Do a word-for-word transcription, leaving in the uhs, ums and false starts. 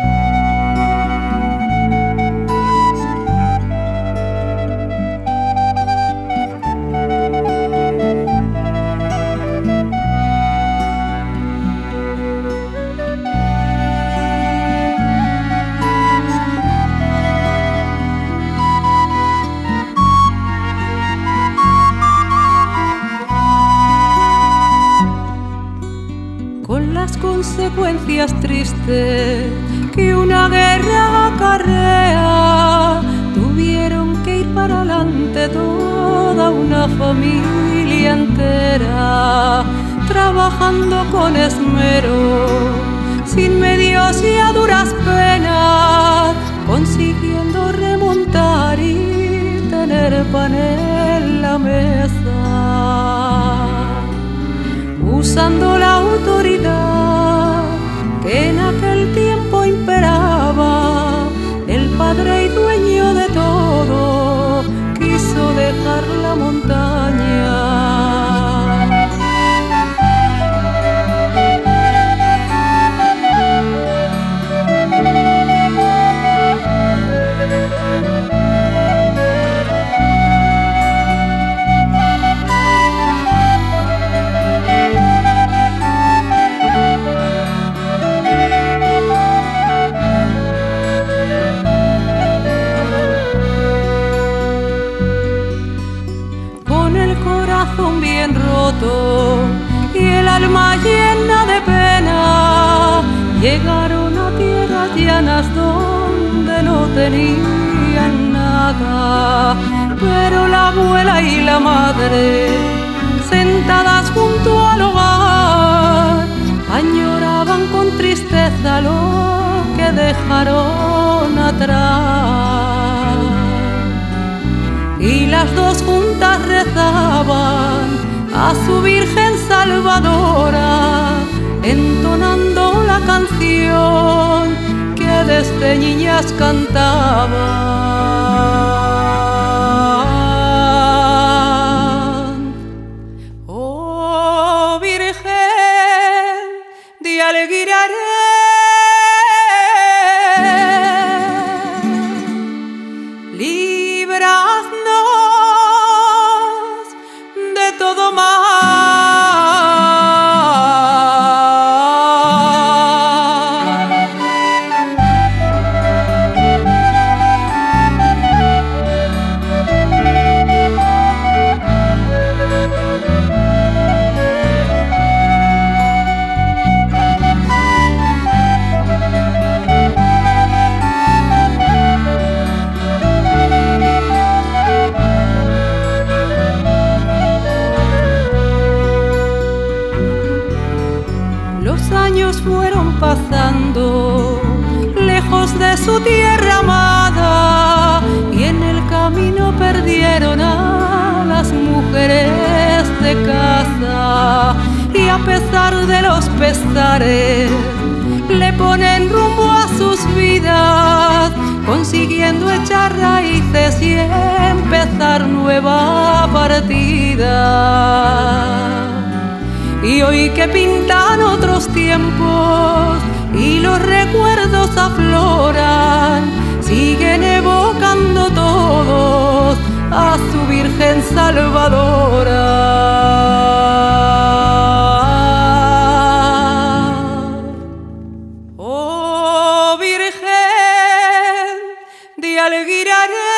Consecuencias tristes que una guerra acarrea, tuvieron que ir para adelante toda una familia entera, trabajando con esmero, sin medios y a duras penas, consiguiendo remontar y tener pan en la mesa, usando la autoridad que en aquel tiempo imperaba. El padre y dueño de todo quiso dejar la montaña. Bien roto y el alma llena de pena, llegaron a tierras llanas donde no tenían nada, pero la abuela y la madre, sentadas junto al hogar, añoraban con tristeza lo que dejaron atrás. Y las dos juntas rezaban a su Virgen Salvadora, entonando la canción que desde niñas cantaban. Oh Virgen de Alguiraré, todo mal. Los años fueron pasando lejos de su tierra amada, y en el camino perdieron a las mujeres de casa, y a pesar de los pesares le ponen rumbo a sus vidas, consiguiendo echar raíces y empezar nueva partida. Y hoy que pintan otros tiempos y los recuerdos afloran, siguen evocando todos a su Virgen Salvadora. Oh Virgen de Alguiraré,